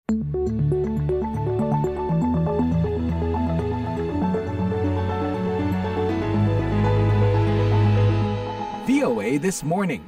VOA This Morning.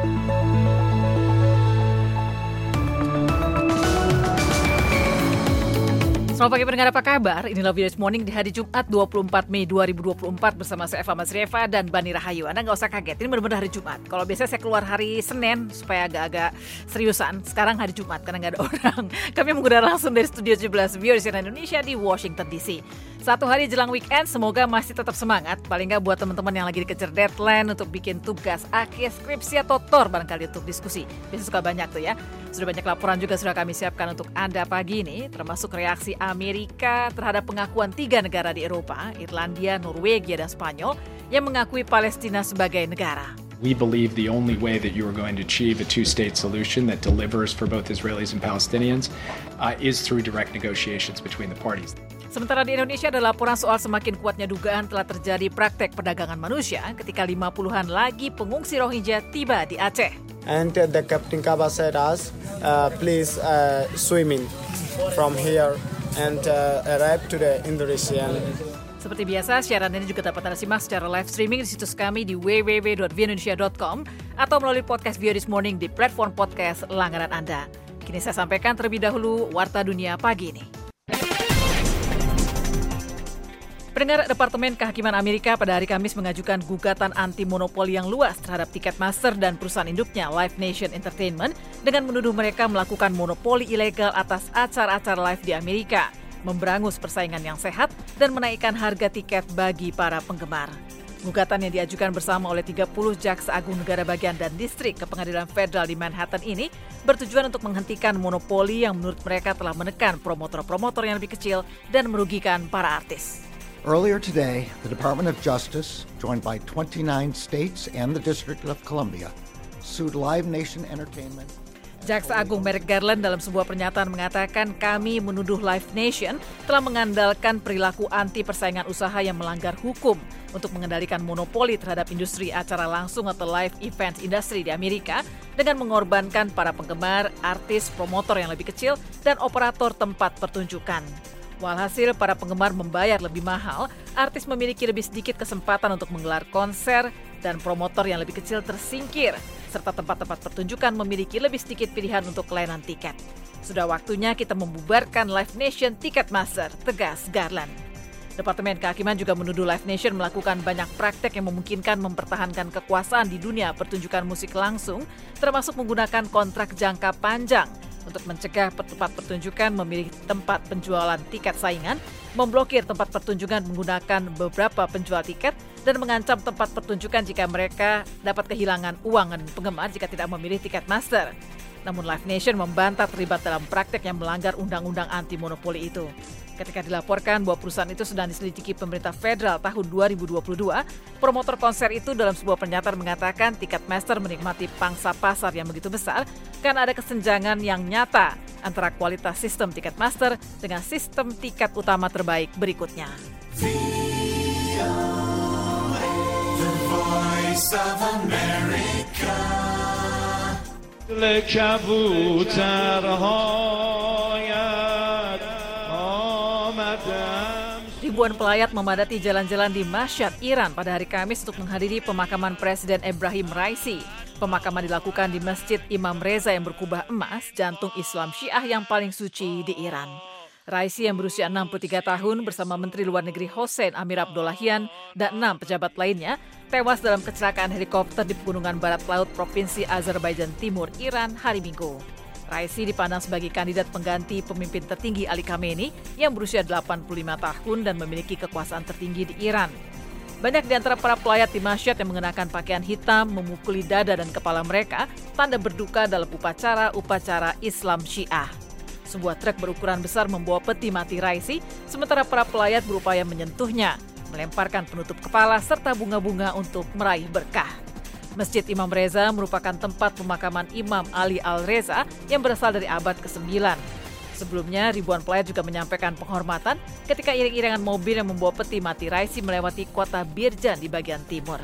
Selamat pagi pendengar, apa kabar? Inilah VOA This Morning di hari Jumat 24 Mei 2024 bersama saya Eva Masrieva dan Bani Rahayu. Anda nggak usah kaget, ini benar-benar hari Jumat. Kalau biasanya saya keluar hari Senin supaya agak-agak seriusan, sekarang hari Jumat karena nggak ada orang. Kami mengudara langsung dari Studio 17 VOA CNN Indonesia di Washington DC. Satu hari jelang weekend, semoga masih tetap semangat. Paling nggak buat teman-teman yang lagi dikejar deadline untuk bikin tugas akhir, skripsi atau tor barangkali untuk diskusi. Biasanya suka banyak tuh ya. Sudah banyak laporan juga sudah kami siapkan untuk Anda pagi ini, termasuk reaksi Amerika terhadap pengakuan 3 negara di Eropa, Irlandia, Norwegia, dan Spanyol, yang mengakui Palestina sebagai negara. We believe the only way that you are going to achieve a two-state solution that delivers for both Israelis and Palestinians is through direct negotiations between the parties. Sementara di Indonesia ada laporan soal semakin kuatnya dugaan telah terjadi praktek perdagangan manusia ketika 50-an lagi pengungsi Rohingya tiba di Aceh. And the Captain Kaba said us, please swimming from here and arrive to the Indonesian. Seperti biasa, siaran ini juga dapat Anda simak secara live streaming di situs kami di www.voaindonesia.com atau melalui podcast VOA This Morning di platform podcast langganan Anda. Kini saya sampaikan terlebih dahulu Warta Dunia pagi ini. Pendengar, Departemen Kehakiman Amerika pada hari Kamis mengajukan gugatan anti-monopoli yang luas terhadap Ticketmaster dan perusahaan induknya Live Nation Entertainment dengan menuduh mereka melakukan monopoli ilegal atas acara-acara live di Amerika, memberangus persaingan yang sehat, dan menaikkan harga tiket bagi para penggemar. Gugatan yang diajukan bersama oleh 30 jaksa agung negara bagian dan distrik ke pengadilan federal di Manhattan ini bertujuan untuk menghentikan monopoli yang menurut mereka telah menekan promotor-promotor yang lebih kecil dan merugikan para artis. Earlier today, the Department of Justice, joined by 29 states and the District of Columbia, sued Live Nation Entertainment. Jaksa Agung Merrick Garland dalam sebuah pernyataan mengatakan kami menuduh Live Nation telah mengandalkan perilaku anti persaingan usaha yang melanggar hukum untuk mengendalikan monopoli terhadap industri acara langsung atau live events industri di Amerika dengan mengorbankan para penggemar, artis, promotor yang lebih kecil, dan operator tempat pertunjukan. Walhasil para penggemar membayar lebih mahal, artis memiliki lebih sedikit kesempatan untuk menggelar konser, dan promotor yang lebih kecil tersingkir, serta tempat-tempat pertunjukan memiliki lebih sedikit pilihan untuk kelainan tiket. Sudah waktunya kita membubarkan Live Nation Ticketmaster, tegas Garland. Departemen Kehakiman juga menuduh Live Nation melakukan banyak praktek yang memungkinkan mempertahankan kekuasaan di dunia pertunjukan musik langsung, termasuk menggunakan kontrak jangka panjang, untuk mencegah tempat pertunjukan memilih tempat penjualan tiket saingan, memblokir tempat pertunjukan menggunakan beberapa penjual tiket, dan mengancam tempat pertunjukan jika mereka dapat kehilangan uang penggemar jika tidak memilih Ticketmaster. Namun Live Nation membantah terlibat dalam praktek yang melanggar undang-undang anti-monopoli itu. Ketika dilaporkan bahwa perusahaan itu sedang diselidiki pemerintah federal tahun 2022, promotor konser itu dalam sebuah pernyataan mengatakan Ticketmaster menikmati pangsa pasar yang begitu besar karena ada kesenjangan yang nyata antara kualitas sistem Ticketmaster dengan sistem tiket utama terbaik berikutnya. The Voice of America. Ribuan pelayat memadati jalan-jalan di Mashhad, Iran pada hari Kamis untuk menghadiri pemakaman Presiden Ebrahim Raisi. Pemakaman dilakukan di Masjid Imam Reza yang berkubah emas, jantung Islam Syiah yang paling suci di Iran. Raisi yang berusia 63 tahun bersama Menteri Luar Negeri Hossein Amir Abdollahian dan 6 pejabat lainnya tewas dalam kecelakaan helikopter di Pegunungan Barat Laut Provinsi Azerbaijan Timur, Iran hari Minggu. Raisi dipandang sebagai kandidat pengganti pemimpin tertinggi Ali Khamenei yang berusia 85 tahun dan memiliki kekuasaan tertinggi di Iran. Banyak di antara para pelayat di Mashhad yang mengenakan pakaian hitam, memukuli dada dan kepala mereka, tanda berduka dalam upacara Islam Syiah. Sebuah truk berukuran besar membawa peti mati Raisi, sementara para pelayat berupaya menyentuhnya, melemparkan penutup kepala serta bunga-bunga untuk meraih berkah. Masjid Imam Reza merupakan tempat pemakaman Imam Ali Al-Reza yang berasal dari abad ke-9. Sebelumnya, ribuan pelayat juga menyampaikan penghormatan ketika iring-iringan mobil yang membawa peti mati Raisi melewati kota Birjan di bagian timur.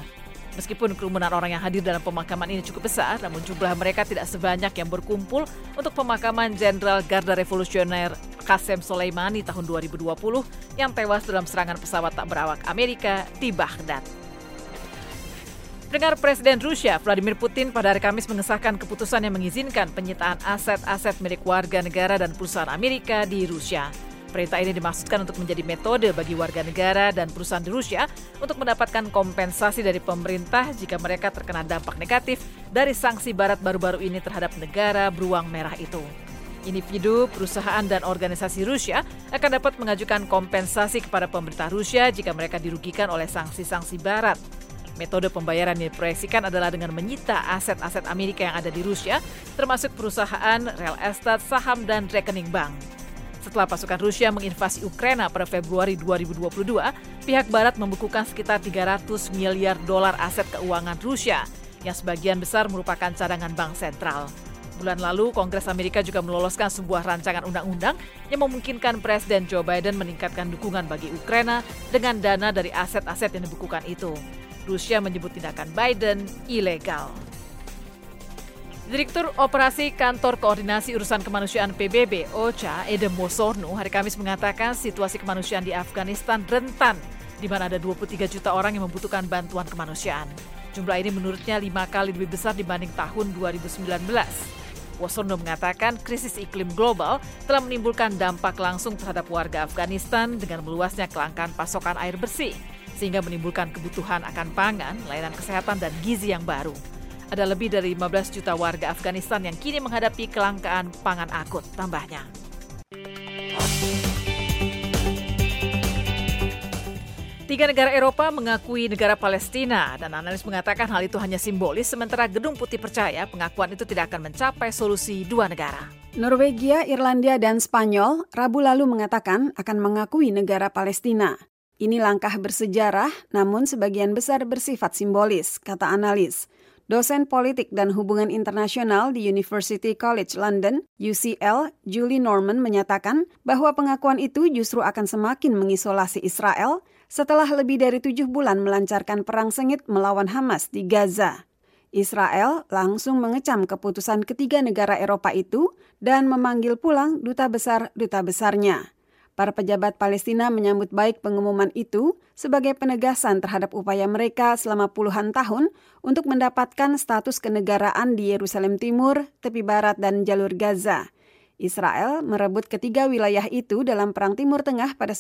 Meskipun kerumunan orang yang hadir dalam pemakaman ini cukup besar, namun jumlah mereka tidak sebanyak yang berkumpul untuk pemakaman Jenderal Garda Revolusioner Qasem Soleimani tahun 2020 yang tewas dalam serangan pesawat tak berawak Amerika di Baghdad. Pendengar, Presiden Rusia Vladimir Putin pada hari Kamis mengesahkan keputusan yang mengizinkan penyitaan aset-aset milik warga negara dan perusahaan Amerika di Rusia. Perintah ini dimaksudkan untuk menjadi metode bagi warga negara dan perusahaan di Rusia untuk mendapatkan kompensasi dari pemerintah jika mereka terkena dampak negatif dari sanksi Barat baru-baru ini terhadap negara beruang merah itu. Individu, perusahaan, dan organisasi Rusia akan dapat mengajukan kompensasi kepada pemerintah Rusia jika mereka dirugikan oleh sanksi-sanksi Barat. Metode pembayaran yang diproyeksikan adalah dengan menyita aset-aset Amerika yang ada di Rusia, termasuk perusahaan, real estate, saham, dan rekening bank. Setelah pasukan Rusia menginvasi Ukraina pada Februari 2022, pihak Barat membukukan sekitar $300 miliar aset keuangan Rusia, yang sebagian besar merupakan cadangan bank sentral. Bulan lalu, Kongres Amerika juga meloloskan sebuah rancangan undang-undang yang memungkinkan Presiden Joe Biden meningkatkan dukungan bagi Ukraina dengan dana dari aset-aset yang dibukukan itu. Rusia menyebut tindakan Biden ilegal. Direktur Operasi Kantor Koordinasi Urusan Kemanusiaan PBB, OCHA, Edem Mosorno, hari Kamis mengatakan situasi kemanusiaan di Afghanistan rentan, di mana ada 23 juta orang yang membutuhkan bantuan kemanusiaan. Jumlah ini menurutnya 5 kali lebih besar dibanding tahun 2019. Mosorno mengatakan krisis iklim global telah menimbulkan dampak langsung terhadap warga Afghanistan dengan meluasnya kelangkaan pasokan air bersih, sehingga menimbulkan kebutuhan akan pangan, layanan kesehatan, dan gizi yang baru. Ada lebih dari 15 juta warga Afghanistan yang kini menghadapi kelangkaan pangan akut, tambahnya. Tiga negara Eropa mengakui negara Palestina, dan analis mengatakan hal itu hanya simbolis, sementara Gedung Putih percaya pengakuan itu tidak akan mencapai solusi dua negara. Norwegia, Irlandia, dan Spanyol Rabu lalu mengatakan akan mengakui negara Palestina. Ini langkah bersejarah, namun sebagian besar bersifat simbolis, kata analis. Dosen politik dan hubungan internasional di University College London, UCL, Julie Norman menyatakan bahwa pengakuan itu justru akan semakin mengisolasi Israel setelah lebih dari 7 bulan melancarkan perang sengit melawan Hamas di Gaza. Israel langsung mengecam keputusan ketiga negara Eropa itu dan memanggil pulang duta besarnya. Para pejabat Palestina menyambut baik pengumuman itu sebagai penegasan terhadap upaya mereka selama puluhan tahun untuk mendapatkan status kenegaraan di Yerusalem Timur, tepi barat, dan jalur Gaza. Israel merebut ketiga wilayah itu dalam Perang Timur Tengah pada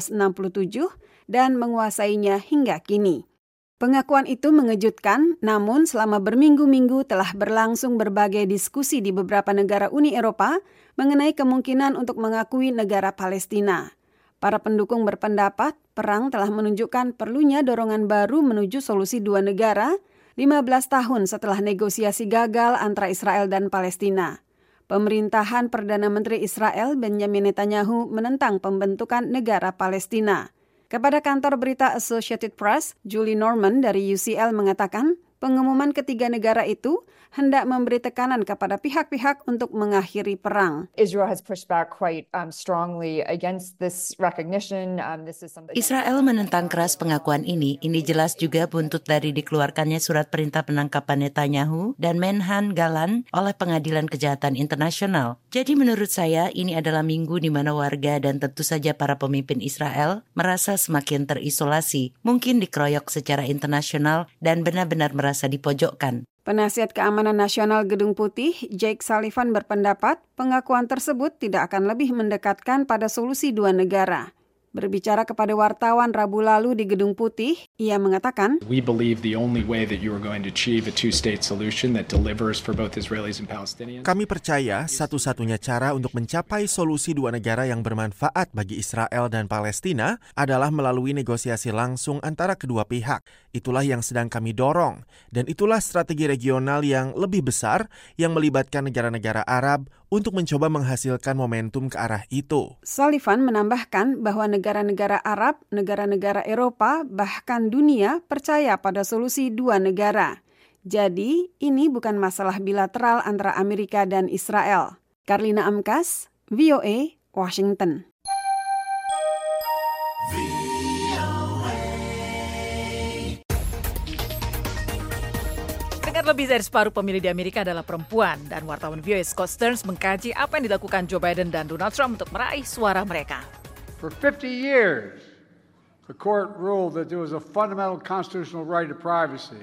1967 dan menguasainya hingga kini. Pengakuan itu mengejutkan, namun selama berminggu-minggu telah berlangsung berbagai diskusi di beberapa negara Uni Eropa mengenai kemungkinan untuk mengakui negara Palestina. Para pendukung berpendapat perang telah menunjukkan perlunya dorongan baru menuju solusi dua negara 15 tahun setelah negosiasi gagal antara Israel dan Palestina. Pemerintahan Perdana Menteri Israel Benjamin Netanyahu menentang pembentukan negara Palestina. Kepada kantor berita Associated Press, Julie Norman dari UCL mengatakan pengumuman ketiga negara itu hendak memberi tekanan kepada pihak-pihak untuk mengakhiri perang. Israel has pushed back quite strongly against this recognition. Israel menentang keras pengakuan ini. Ini jelas juga buntut dari dikeluarkannya surat perintah penangkapan Netanyahu dan Menhan Galan oleh Pengadilan Kejahatan Internasional. Jadi menurut saya ini adalah minggu di mana warga dan tentu saja para pemimpin Israel merasa semakin terisolasi, mungkin dikeroyok secara internasional dan benar-benar merasa dipojokkan. Penasihat Keamanan Nasional Gedung Putih, Jake Sullivan berpendapat pengakuan tersebut tidak akan lebih mendekatkan pada solusi dua negara. Berbicara kepada wartawan Rabu lalu di Gedung Putih, ia mengatakan, We believe the only way that you are going to achieve a two-state solution that delivers for both Israelis and Palestinians. Kami percaya satu-satunya cara untuk mencapai solusi dua negara yang bermanfaat bagi Israel dan Palestina adalah melalui negosiasi langsung antara kedua pihak. Itulah yang sedang kami dorong, dan itulah strategi regional yang lebih besar yang melibatkan negara-negara Arab untuk mencoba menghasilkan momentum ke arah itu. Sullivan menambahkan bahwa negara-negara Arab, negara-negara Eropa, bahkan dunia percaya pada solusi dua negara. Jadi, ini bukan masalah bilateral antara Amerika dan Israel. Karlina Amkas, VOA, Washington. Lebih dari separuh pemilih di Amerika adalah perempuan dan wartawan VOA Scott Stearns mengkaji apa yang dilakukan Joe Biden dan Donald Trump untuk meraih suara mereka. For 50 years, the court ruled that there was a fundamental constitutional right to privacy.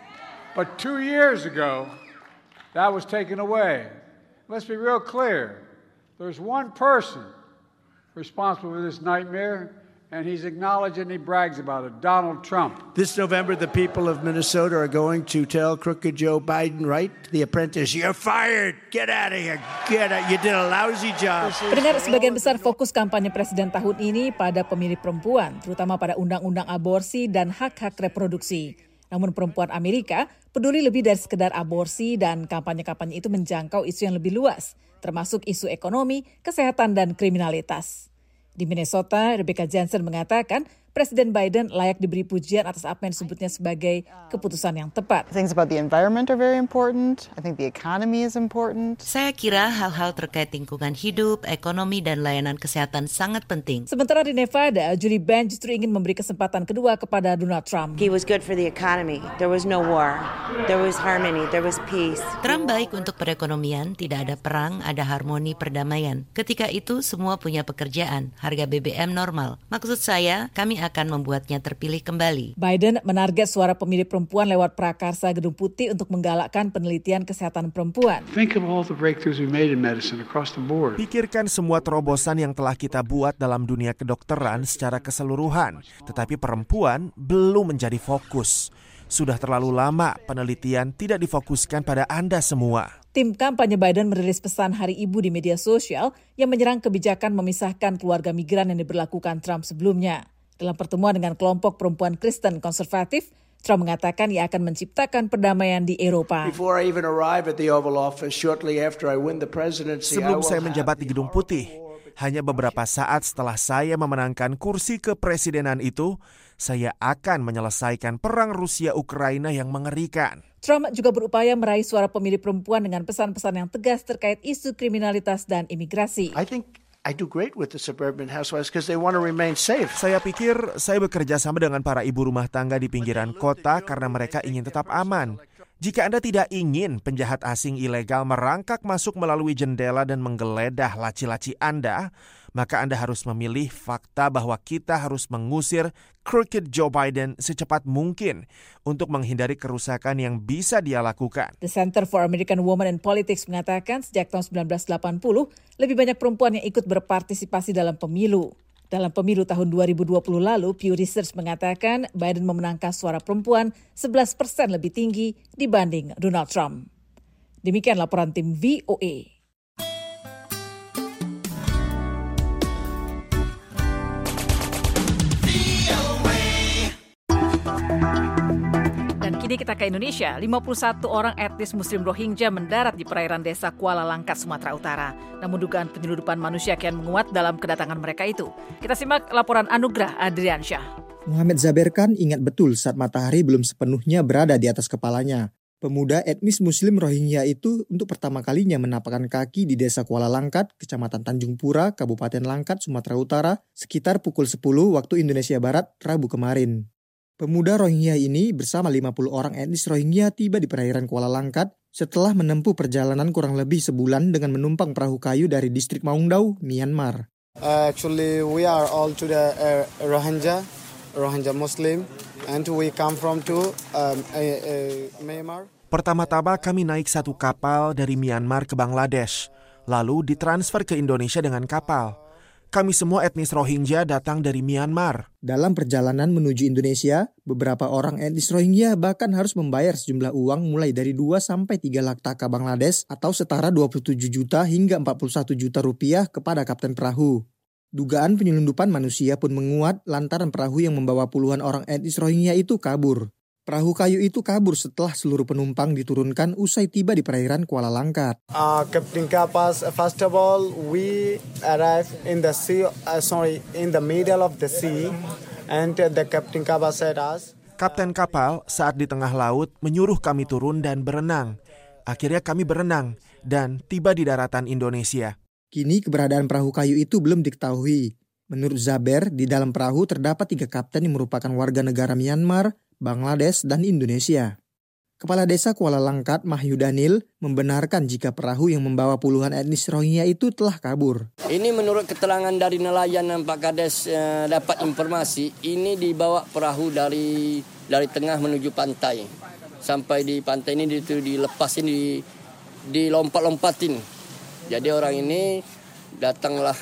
But 2 years ago, that was taken away. Let's be real clear. There's one person responsible for this nightmare, and he's acknowledged and he brags about it, Donald Trump. This November, the people of Minnesota are going to tell crooked Joe Biden, right, The Apprentice, you're fired, get out of here, get out, you did a lousy job. Pendengar, sebagian besar fokus kampanye presiden tahun ini pada pemilih perempuan, terutama pada undang-undang aborsi dan hak-hak reproduksi. Namun perempuan Amerika peduli lebih dari sekedar aborsi dan kampanye-kampanye itu menjangkau isu yang lebih luas, termasuk isu ekonomi, kesehatan, dan kriminalitas. Di Minnesota, Rebecca Jensen mengatakan Presiden Biden layak diberi pujian atas apa yang disebutnya sebagai keputusan yang tepat. Things about the environment are very important. I think the economy is important. Saya kira hal-hal terkait lingkungan hidup, ekonomi, dan layanan kesehatan sangat penting. Sementara di Nevada, Julie Benn justru ingin memberi kesempatan kedua kepada Donald Trump. He was good for the economy. There was no war. There was harmony. There was peace. Trump baik untuk perekonomian, tidak ada perang, ada harmoni perdamaian. Ketika itu semua punya pekerjaan, harga BBM normal. Maksud saya, kami akan membuatnya terpilih kembali. Biden menarget suara pemilih perempuan lewat prakarsa Gedung Putih untuk menggalakkan penelitian kesehatan perempuan. Think of all the breakthroughs we made in medicine across the board. Pikirkan semua terobosan yang telah kita buat dalam dunia kedokteran secara keseluruhan, tetapi perempuan belum menjadi fokus. Sudah terlalu lama penelitian tidak difokuskan pada Anda semua. Tim kampanye Biden merilis pesan Hari Ibu di media sosial yang menyerang kebijakan memisahkan keluarga migran yang diberlakukan Trump sebelumnya. Dalam pertemuan dengan kelompok perempuan Kristen konservatif, Trump mengatakan ia akan menciptakan perdamaian di Eropa. Sebelum saya menjabat di Gedung Putih, hanya beberapa saat setelah saya memenangkan kursi kepresidenan itu, saya akan menyelesaikan perang Rusia-Ukraina yang mengerikan. Trump juga berupaya meraih suara pemilih perempuan dengan pesan-pesan yang tegas terkait isu kriminalitas dan imigrasi. I do great with the suburban housewives because they want to remain safe. Saya pikir saya bekerja sama dengan para ibu rumah tangga di pinggiran kota karena mereka ingin tetap aman. Jika Anda tidak ingin penjahat asing ilegal merangkak masuk melalui jendela dan menggeledah laci-laci Anda, maka Anda harus memilih fakta bahwa kita harus mengusir crooked Joe Biden secepat mungkin untuk menghindari kerusakan yang bisa dia lakukan. The Center for American Women in Politics mengatakan sejak tahun 1980, lebih banyak perempuan yang ikut berpartisipasi dalam pemilu. Dalam pemilu tahun 2020 lalu, Pew Research mengatakan Biden memenangkan suara perempuan 11% lebih tinggi dibanding Donald Trump. Demikian laporan tim VOA. Kini kita ke Indonesia, 51 orang etnis Muslim Rohingya mendarat di perairan desa Kuala Langkat, Sumatera Utara. Namun dugaan penyeludupan manusia kian menguat dalam kedatangan mereka itu. Kita simak laporan Anugrah Adriansyah. Muhammad Zaberkan ingat betul saat matahari belum sepenuhnya berada di atas kepalanya. Pemuda etnis Muslim Rohingya itu untuk pertama kalinya menapakkan kaki di desa Kuala Langkat, Kecamatan Tanjung Pura, Kabupaten Langkat, Sumatera Utara, sekitar pukul 10 waktu Indonesia Barat, Rabu kemarin. Pemuda Rohingya ini bersama 50 orang etnis Rohingya tiba di perairan Kuala Langkat setelah menempuh perjalanan kurang lebih sebulan dengan menumpang perahu kayu dari distrik Maungdaw, Myanmar. Actually, we are all to the Rohingya Muslim, and we come from to Myanmar. Pertama-tama kami naik satu kapal dari Myanmar ke Bangladesh, lalu ditransfer ke Indonesia dengan kapal. Kami semua etnis Rohingya datang dari Myanmar. Dalam perjalanan menuju Indonesia, beberapa orang etnis Rohingya bahkan harus membayar sejumlah uang mulai dari 2 sampai 3 lakh taka Bangladesh atau setara 27 juta hingga 41 juta rupiah kepada kapten perahu. Dugaan penyelundupan manusia pun menguat lantaran perahu yang membawa puluhan orang etnis Rohingya itu kabur. Perahu kayu itu kabur setelah seluruh penumpang diturunkan usai tiba di perairan Kuala Langkat. Captain Kapas, first of all, we arrived in the sea, in the middle of the sea, and the Captain Kapas said us. Kapten kapal saat di tengah laut menyuruh kami turun dan berenang. Akhirnya kami berenang dan tiba di daratan Indonesia. Kini keberadaan perahu kayu itu belum diketahui. Menurut Zaber, di dalam perahu terdapat 3 kapten yang merupakan warga negara Myanmar, Bangladesh, dan Indonesia. Kepala Desa Kuala Langkat, Mahyu Daniel, membenarkan jika perahu yang membawa puluhan etnis Rohingya itu telah kabur. Ini menurut keterangan dari nelayan yang Pak Kades dapat informasi, ini dibawa perahu dari tengah menuju pantai. Sampai di pantai ini dilepasin, dilompat-lompatin. Jadi orang ini datanglah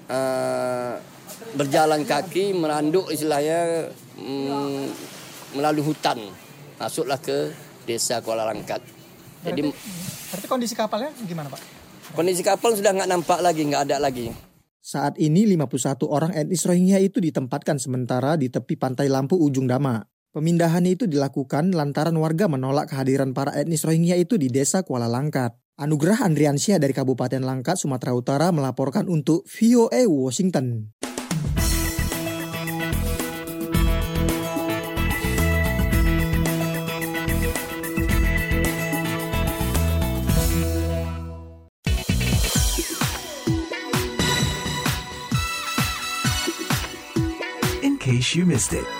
berjalan kaki, meranduk istilahnya melalui hutan. Masuklah ke Desa Kuala Langkat. Berarti kondisi kapalnya gimana, Pak? Kondisi kapal sudah nggak nampak lagi, nggak ada lagi. Saat ini 51 orang etnis Rohingya itu ditempatkan sementara di tepi pantai Lampu Ujung Dama. Pemindahan itu dilakukan lantaran warga menolak kehadiran para etnis Rohingya itu di Desa Kuala Langkat. Anugerah Andriansyah dari Kabupaten Langkat, Sumatera Utara melaporkan untuk VOA Washington. In case you missed it.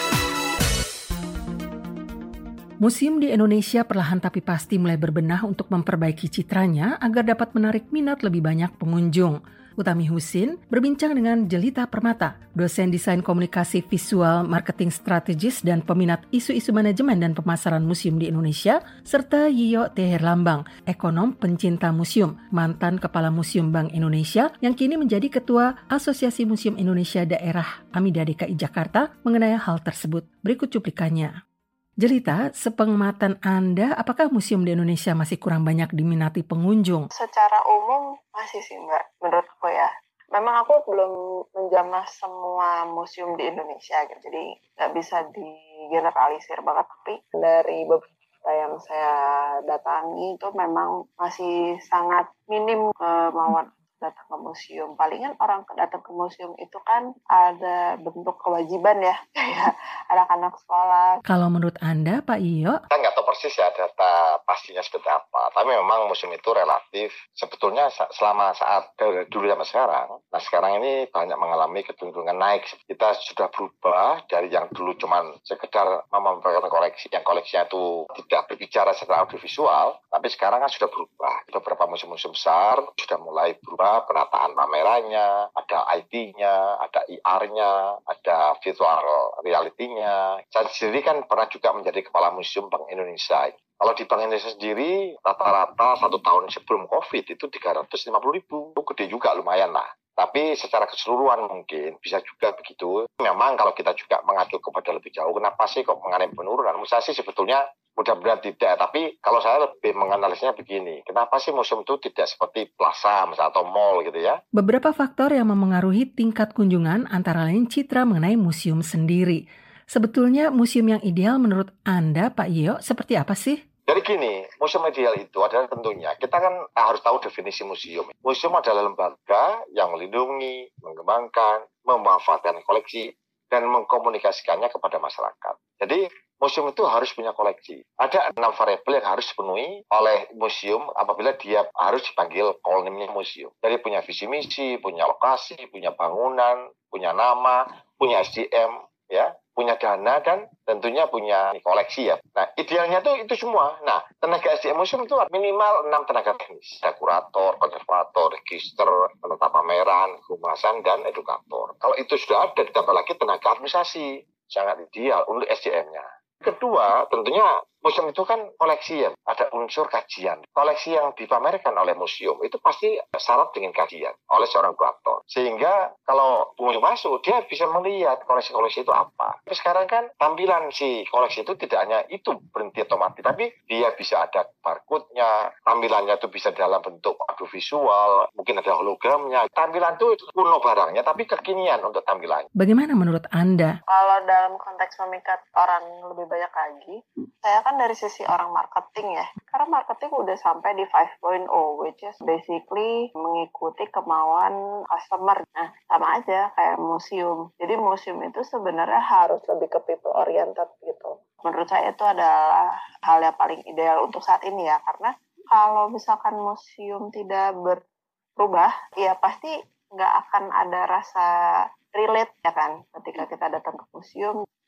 Museum di Indonesia perlahan tapi pasti mulai berbenah untuk memperbaiki citranya agar dapat menarik minat lebih banyak pengunjung. Utami Husin berbincang dengan Jelita Permata, dosen desain komunikasi visual, marketing strategis, dan peminat isu-isu manajemen dan pemasaran museum di Indonesia, serta Yiyo Teher Lambang, ekonom pencinta museum, mantan Kepala Museum Bank Indonesia, yang kini menjadi Ketua Asosiasi Museum Indonesia Daerah Amida DKI Jakarta mengenai hal tersebut. Berikut cuplikannya. Jelita, sepengamatan Anda, apakah museum di Indonesia masih kurang banyak diminati pengunjung? Secara umum masih sih Mbak, menurut aku ya. Memang aku belum menjamah semua museum di Indonesia, gitu. Jadi nggak bisa digeneralisir banget. Tapi dari beberapa yang saya datangi itu memang masih sangat minim kemauan datang ke museum. Palingan orang datang ke museum itu kan ada bentuk kewajiban ya, kayak anak-anak sekolah. Kalau menurut Anda, Pak Iyo? Kita nggak tahu persis ya data pastinya seperti apa. Tapi memang museum itu relatif. Sebetulnya selama saat dulu sampai sekarang, nah sekarang ini banyak mengalami kecenderungan naik. Kita sudah berubah dari yang dulu cuman sekedar memamerkan koleksi, yang koleksinya itu tidak berbicara secara audiovisual, tapi sekarang kan sudah berubah. Beberapa museum-museum besar sudah mulai berubah penataan pamerannya, ada IT-nya, ada IR-nya, ada virtual reality-nya. Saya sendiri kan pernah juga menjadi Kepala Museum Bank Indonesia. Kalau di Bank Indonesia sendiri, rata-rata 1 tahun sebelum COVID itu 350.000. Itu gede juga, lumayan lah. Tapi secara keseluruhan mungkin bisa juga begitu. Memang kalau kita juga mengacu kepada lebih jauh, kenapa sih kok mengalami penurunan? Menurut saya sih sebetulnya mudah-mudahan tidak. Tapi kalau saya lebih menganalisnya begini, kenapa sih museum itu tidak seperti plaza misalnya, atau mall gitu ya? Beberapa faktor yang memengaruhi tingkat kunjungan antara lain citra mengenai museum sendiri. Sebetulnya museum yang ideal menurut Anda, Pak Iyo, seperti apa sih? Jadi gini, museum ideal itu adalah tentunya, kita kan harus tahu definisi museum. Museum adalah lembaga yang melindungi, mengembangkan, memanfaatkan koleksi, dan mengkomunikasikannya kepada masyarakat. Jadi museum itu harus punya koleksi. Ada 6 variabel yang harus dipenuhi oleh museum apabila dia harus dipanggil kolonimnya museum. Jadi punya visi misi, punya lokasi, punya bangunan, punya nama, punya SDM, ya, punya dana, dan tentunya punya koleksi ya. Nah, idealnya itu semua. Nah, tenaga SDM museum itu minimal 6 tenaga teknis. Ada kurator, konservator, register, penata pameran, humasan, dan edukator. Kalau itu sudah ada, ditambah lagi tenaga administrasi. Sangat ideal untuk SDM-nya. Kedua, tentunya museum itu kan koleksi ya, ada unsur kajian. Koleksi yang dipamerkan oleh museum itu pasti syarat dengan kajian oleh seorang kurator. Sehingga kalau pengunjung masuk, dia bisa melihat koleksi-koleksi itu apa. Tapi sekarang kan tampilan si koleksi itu tidak hanya itu berhenti otomatis, tapi dia bisa ada barcode-nya, tampilannya itu bisa dalam bentuk audiovisual, mungkin ada hologramnya. Tampilan itu kuno barangnya, tapi kekinian untuk tampilannya. Bagaimana menurut Anda? Kalau dalam konteks memikat orang lebih banyak lagi, saya kan dari sisi orang marketing ya. Karena marketing udah sampai di 5.0, which is basically mengikuti kemauan customer. Nah, sama aja kayak museum. Jadi museum itu sebenarnya harus lebih ke people oriented gitu. Menurut saya itu adalah hal yang paling ideal untuk saat ini ya. Karena kalau misalkan museum tidak berubah, ya pasti nggak akan ada rasa relate ya kan. Ketika kita datang ke museum,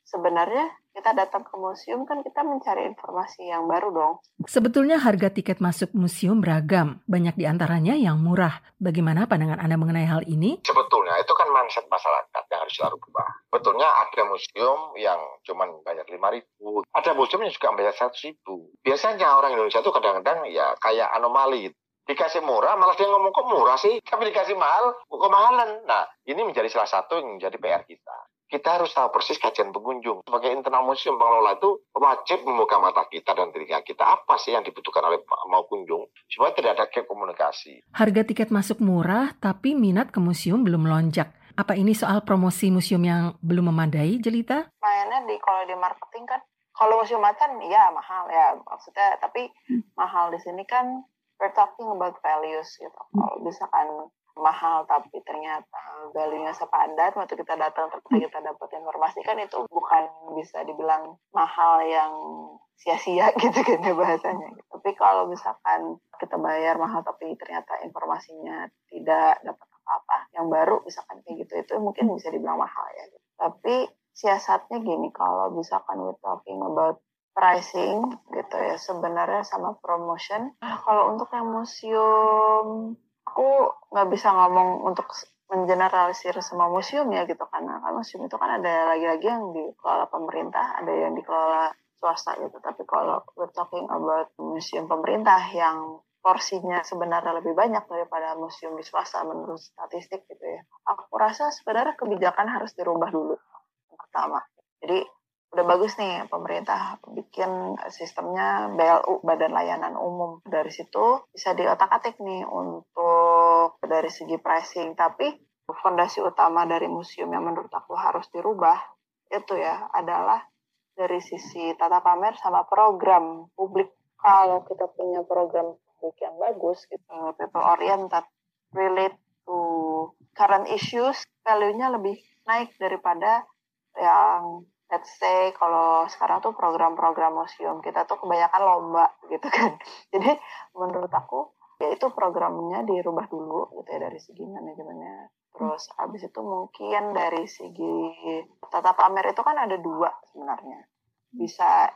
sebenarnya kita datang ke museum kan kita mencari informasi yang baru dong. Sebetulnya harga tiket masuk museum beragam, banyak di antaranya yang murah. Bagaimana pandangan Anda mengenai hal ini? Sebetulnya itu kan mindset masyarakat yang harus selalu berubah. Betulnya ada museum yang cuma bayar 5.000, ada museum yang juga bayar 100.000. Biasanya orang Indonesia itu kadang-kadang ya kayak anomali. Dikasih murah, malah dia ngomong kok murah sih, tapi dikasih mahal, kok kemahalan. Nah, ini menjadi salah satu yang menjadi PR kita. Kita harus tahu persis kajian pengunjung. Sebagai internal museum, pengelola itu wajib membuka mata kita dan telinga kita. Apa sih yang dibutuhkan oleh mau kunjung, supaya tidak ada gap komunikasi. Harga tiket masuk murah, tapi minat ke museum belum melonjak. Apa ini soal promosi museum yang belum memadai, Jelita? Mainnya kalau di marketing kan, kalau museum macan ya mahal ya maksudnya, tapi mahal di sini kan we're talking about values gitu. Kalau misalkan mahal tapi ternyata value-nya sepadan, waktu kita datang ternyata kita dapat informasi, kan itu bukan bisa dibilang mahal yang sia-sia gitu kan ya bahasanya. Tapi kalau misalkan kita bayar mahal tapi ternyata informasinya tidak dapat apa-apa yang baru, misalkan kayak gitu, itu mungkin bisa dibilang mahal ya. Tapi siasatnya gini, kalau misalkan we're talking about pricing gitu ya, sebenarnya sama promotion. Kalau untuk yang museum, aku nggak bisa ngomong untuk mengeneralisir semua museum ya gitu, karena kan museum itu kan ada lagi-lagi yang dikelola pemerintah, ada yang dikelola swasta gitu. Tapi kalau we're talking about museum pemerintah yang porsinya sebenarnya lebih banyak daripada museum di swasta menurut statistik gitu ya, aku rasa sebenarnya kebijakan harus dirubah dulu yang pertama. Jadi udah bagus nih pemerintah bikin sistemnya BLU, Badan Layanan Umum. Dari situ bisa diotak-atik nih untuk dari segi pricing. Tapi fondasi utama dari museum yang menurut aku harus dirubah itu ya adalah dari sisi tata pamer sama program publik. Kalau kita punya program publik yang bagus, gitu, people oriented, relate to current issues, value-nya lebih naik daripada yang let's say kalau sekarang tuh program-program museum kita tuh kebanyakan lomba gitu kan. Jadi menurut aku ya itu programnya dirubah dulu gitu ya dari segi manajemennya. Terus habis itu mungkin dari segi tata pamer itu kan ada dua sebenarnya. Bisa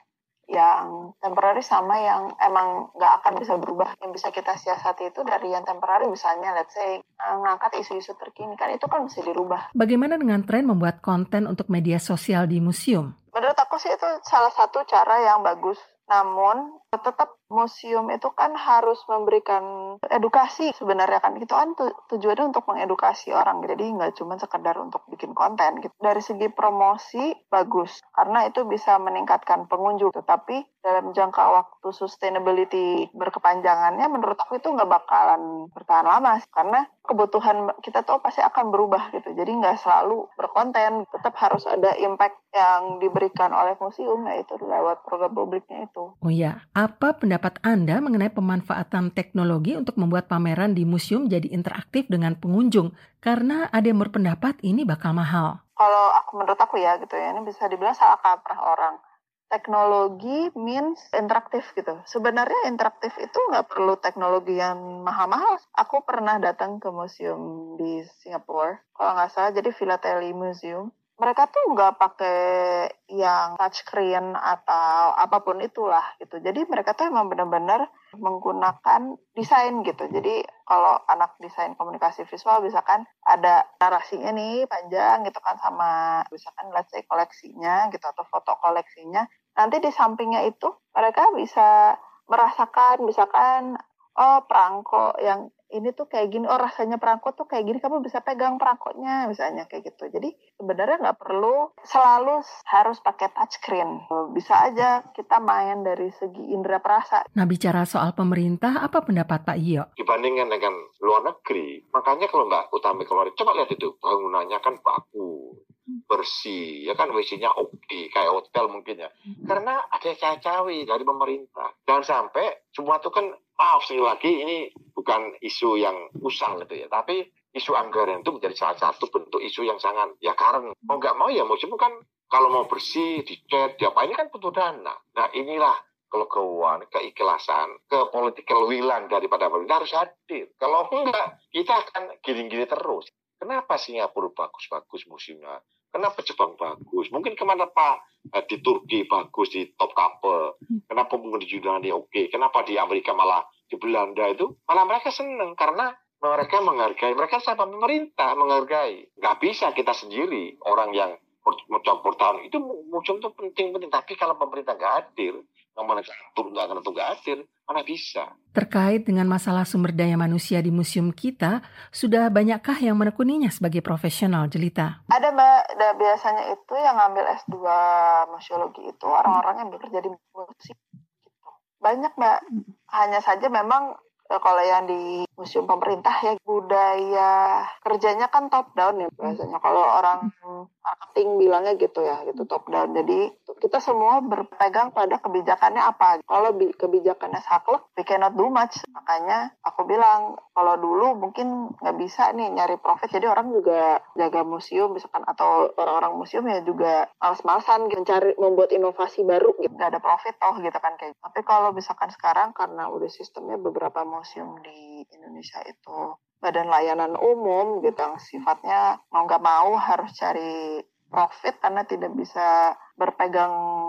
yang temporary sama yang emang nggak akan bisa berubah. Yang bisa kita siasati itu dari yang temporary, misalnya let's say ngangkat isu-isu terkini, kan itu kan bisa dirubah. Bagaimana dengan tren membuat konten untuk media sosial di museum? Menurut aku sih itu salah satu cara yang bagus. Namun tetap museum itu kan harus memberikan edukasi sebenarnya kan. Itu kan tujuannya untuk mengedukasi orang. Jadi nggak cuma sekedar untuk bikin konten gitu. Dari segi promosi bagus karena itu bisa meningkatkan pengunjung. Tapi dalam jangka waktu sustainability berkepanjangannya menurut aku itu nggak bakalan bertahan lama. Karena kebutuhan kita tuh pasti akan berubah gitu. Jadi nggak selalu berkonten. Tetap harus ada impact yang diberikan oleh museum, yaitu lewat program publiknya itu. Oh ya, apa pendapat Anda mengenai pemanfaatan teknologi untuk membuat pameran di museum jadi interaktif dengan pengunjung? Karena ada yang berpendapat ini bakal mahal. Kalau menurut aku ya gitu ya, ini bisa dibilang salah kaprah orang. Teknologi means interaktif gitu. Sebenarnya interaktif itu nggak perlu teknologi yang mahal-mahal. Aku pernah datang ke museum di Singapura, kalau nggak salah, jadi Philately Museum. Mereka tuh nggak pakai yang touchscreen atau apapun itulah gitu. Jadi mereka tuh emang benar-benar menggunakan desain gitu. Jadi kalau anak desain komunikasi visual misalkan ada narasinya nih panjang gitu kan, sama misalkan let's say koleksinya gitu atau foto koleksinya. Nanti di sampingnya itu mereka bisa merasakan misalkan perangko yang ini tuh kayak gini, rasanya perangko tuh kayak gini, kamu bisa pegang perangkonya misalnya kayak gitu. Jadi sebenarnya nggak perlu selalu harus pakai touchscreen. Bisa aja kita main dari segi indera perasa. Nah, bicara soal pemerintah, apa pendapat Pak Iyo? Dibandingkan dengan luar negeri, makanya kalau Mbak Utami keluar, coba lihat itu, bangunannya kan bagus, bersih, ya kan WC-nya oke, kayak hotel mungkin ya. Karena ada cawe-cawe dari pemerintah. Jangan sampai semua itu kan, maaf sekali lagi, ini bukan isu yang usang gitu ya, tapi isu anggaran itu menjadi salah satu bentuk isu yang sangat, ya karena mau nggak mau ya museum kan kalau mau bersih, dicat, diapa, ini kan butuh dana. Nah inilah kelegowoan, keikhlasan, political will-an daripada pemerintah harus hadir. Kalau enggak, kita akan gini-gini terus. Kenapa Singapura bagus-bagus museumnya? Kenapa Jepang bagus? Mungkin kenapa di Turki bagus, di top couple. Kenapa mungkin di Yunani oke? Kenapa di Amerika malah, di Belanda itu malah mereka senang karena mereka menghargai, mereka sama pemerintah menghargai. Nggak bisa kita sendiri orang yang campur tangan. Itu museum itu penting, tapi kalau pemerintah nggak hadir, yang mana nggak hadir, mana bisa. Terkait dengan masalah sumber daya manusia di museum kita, sudah banyakkah yang menekuninya sebagai profesional, Jelita? Ada Mbak, biasanya itu yang ngambil S2 museologi itu orang-orang yang bekerja di museum. Banyak Mbak, hanya saja memang kalau yang di museum pemerintah ya budaya kerjanya kan top down ya biasanya. Kalau orang marketing bilangnya gitu ya, gitu top down. Jadi kita semua berpegang pada kebijakannya apa. Kalau kebijakannya saklek, we cannot do much. Makanya aku bilang kalau dulu mungkin nggak bisa nih nyari profit. Jadi orang juga jaga museum misalkan, atau orang-orang museum ya juga males-malesan mencari membuat inovasi baru gitu. Nggak ada profit toh gitu kan kayak. Tapi kalau misalkan sekarang karena udah sistemnya beberapa museum di Indonesia itu badan layanan umum gitu yang sifatnya mau nggak mau harus cari profit karena tidak bisa berpegang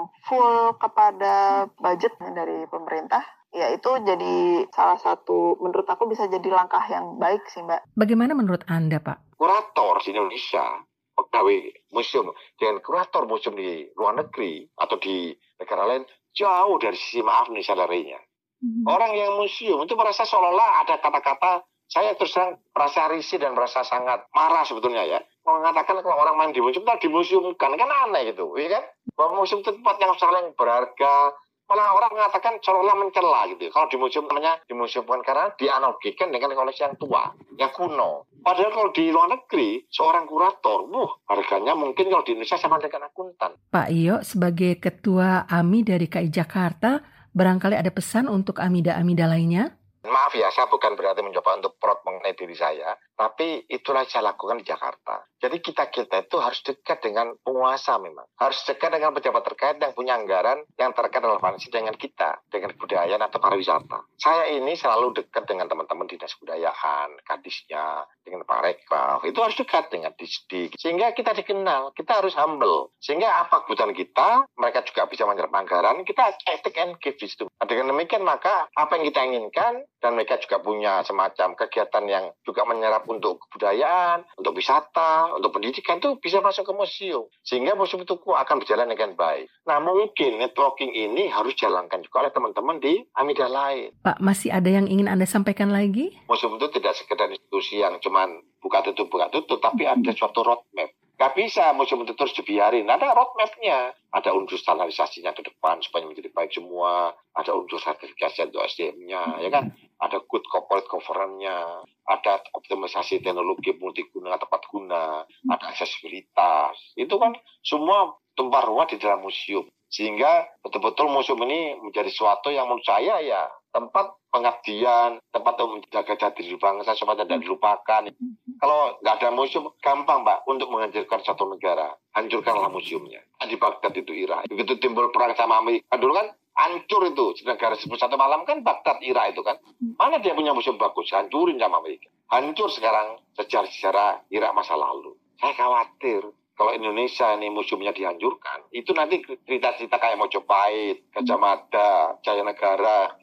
full kepada budget dari pemerintah, ya itu jadi salah satu menurut aku bisa jadi langkah yang baik sih Mbak. Bagaimana menurut Anda Pak? Kurator di Indonesia, pegawai museum dengan kurator museum di luar negeri atau di negara lain jauh dari sisi maaf nih salarinya. Orang yang museum itu merasa seolah-olah ada kata-kata, saya terus terang merasa risih dan merasa sangat marah sebetulnya ya. Mengatakan kalau orang main di museum, tak dimuseumkan, kan aneh gitu, ya kan? Bahwa museum itu tempat yang saling berharga, malah orang mengatakan seolah-olah mencela gitu. Kalau di museum namanya dimuseumkan karena dianalogikan dengan koleksi yang tua, yang kuno. Padahal kalau di luar negeri, seorang kurator, harganya mungkin kalau di Indonesia sama dengan akuntan. Pak Iyo, sebagai Ketua AMI dari KI Jakarta, barangkali ada pesan untuk amida-amida lainnya? Maaf ya, saya bukan berarti mencoba untuk prot mengenai diri saya, tapi itulah saya lakukan di Jakarta. Jadi kita itu harus dekat dengan penguasa memang. Harus dekat dengan pejabat terkait yang punya anggaran yang terkait relevansi dengan kita, dengan kebudayaan atau pariwisata. Saya ini selalu dekat dengan teman-teman dinas kebudayaan, kadisnya, dengan Pak Rekraf. Itu harus dekat dengan Disdik. Sehingga kita dikenal, kita harus humble. Sehingga apa kebutuhan kita, mereka juga bisa menyerap anggaran, kita take and give di situ. Dengan demikian maka apa yang kita inginkan, dan mereka juga punya semacam kegiatan yang juga menyerap untuk kebudayaan, untuk wisata, untuk pendidikan itu bisa masuk ke museum. Sehingga museum itu akan berjalan dengan baik. Nah mungkin networking ini harus dijalankan juga oleh teman-teman di amida lain. Pak, masih ada yang ingin Anda sampaikan lagi? Museum itu tidak sekedar institusi yang cuman buka tutup, tapi ada suatu roadmap. Gak bisa museum itu terus dibiarin. Ada roadmap-nya. Ada unsur standarisasinya ke depan supaya menjadi baik semua. Ada unsur sertifikasi untuk SDM-nya, ya kan? Ada good corporate governance-nya. Ada optimisasi teknologi multiguna, tepat guna. Ada aksesibilitas. Itu kan semua tumpah ruah di dalam museum. Sehingga betul-betul museum ini menjadi sesuatu yang menurut saya ya tempat pengabdian, tempat untuk menjaga jati diri bangsa supaya tidak dilupakan. Kalau nggak ada museum, gampang Mbak untuk menghancurkan satu negara. Hancurkanlah museumnya. Di Baghdad itu Irak. Begitu timbul perang sama Amerika, dulu kan hancur itu. Negara 11 malam kan Baghdad, Irak itu kan. Mana dia punya museum bagus? Hancurin sama Amerika. Hancur sekarang sejarah-sejarah Irak masa lalu. Saya khawatir. Kalau Indonesia ini museumnya dihancurkan, itu nanti cerita-cerita kayak Mojopahit, Gajah Mada, Jayanegara,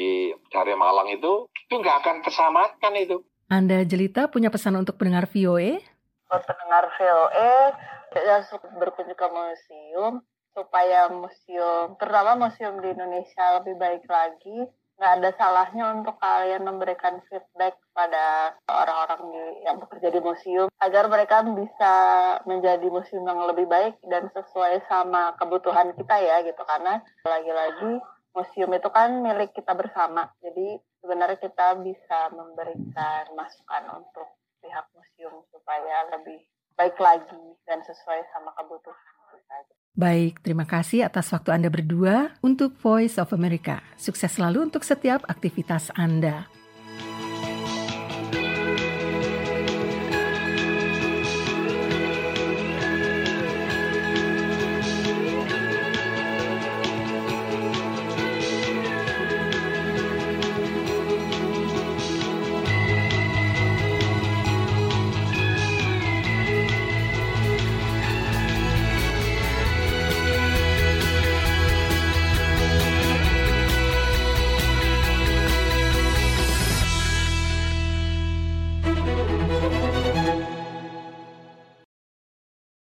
dari Malang itu nggak akan terselamatkan itu. Anda Jelita punya pesan untuk pendengar VOA? Buat pendengar VOA, ya berkunjung ke museum, supaya museum, terutama museum di Indonesia lebih baik lagi. Nggak ada salahnya untuk kalian memberikan feedback pada orang-orang yang bekerja di museum agar mereka bisa menjadi museum yang lebih baik dan sesuai sama kebutuhan kita ya gitu. Karena lagi-lagi museum itu kan milik kita bersama. Jadi sebenarnya kita bisa memberikan masukan untuk pihak museum supaya lebih baik lagi dan sesuai sama kebutuhan kita. Baik, terima kasih atas waktu Anda berdua untuk Voice of America. Sukses selalu untuk setiap aktivitas Anda.